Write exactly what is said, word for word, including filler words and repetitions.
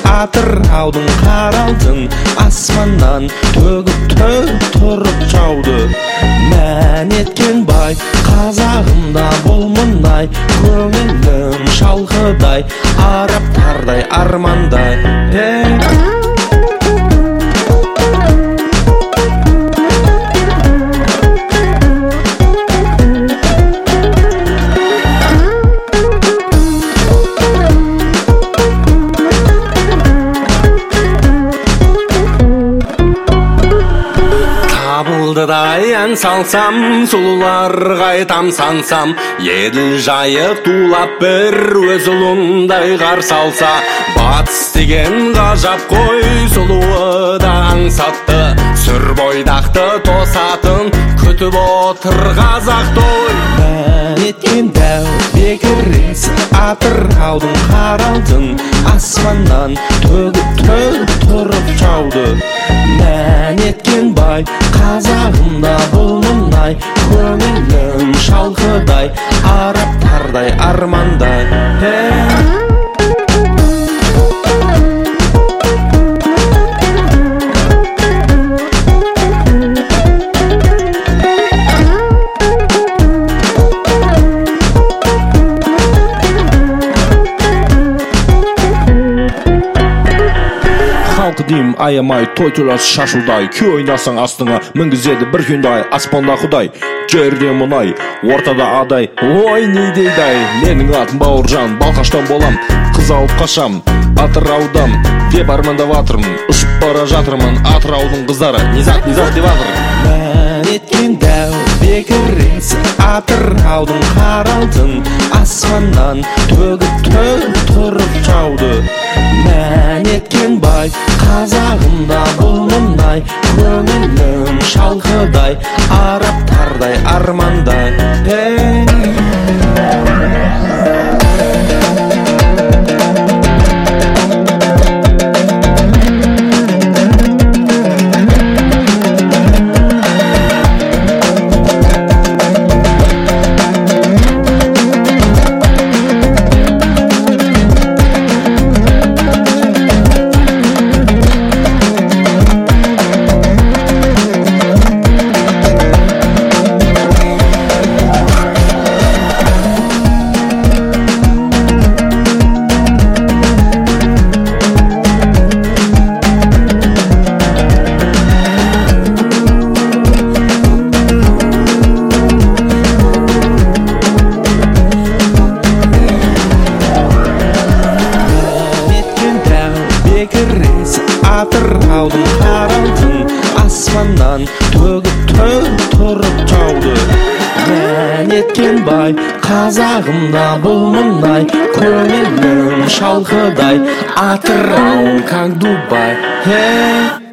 атыраудың қаралтын аспаннан төгіп төгіп тұрып жауды. Мән еткен бай қазағымда болмындай, көңілім шалқыдай, арабтардай армандай. Табылдыдай ән салсам, сұлуларға айтам сансам, еділ жайық тулап бір өз ұлындай қарсы алса. Батыс деген ғажап қой, сұлуы да аңсатты, сүр бойдақты тосатын күтіп отыр қазақ той. Мән еткен дәу бекіресі атыраудың қаралтын аспаннан төгіп төгіп тұрып жауды. Мән еткен бай қазағымда болмындай, көңілім шалқыдай, арабтардай армандай. Халқы дейм аямай, той тойлас шашудай, күй ойнасаң астыңа мінгізеді бір күндай. Аспанда құдай, жерде мұнай, ортада адай, ой не дейдай. Менің атым Бауыржан, Балқаштан болам, қыз алып қашам Атыраудам деп армандап атырмын, ұшып бара жатырмын Атыраудың қыздары низат низат деп атыр. Мән еткен дәу бекіресі атыраудың қаралтын аспаннан төгіп төгіп тұрып жауды. Мән еткен бай қазағымда болмындай, көңілім шалқыдай, арабтардай армандай. Атыраудың қаралтын аспаннан төгіп төгіп тұрып жауды. Мән еткен бай қазағымда болмындай, көңілім шалқыдай, Атырау как Дубай.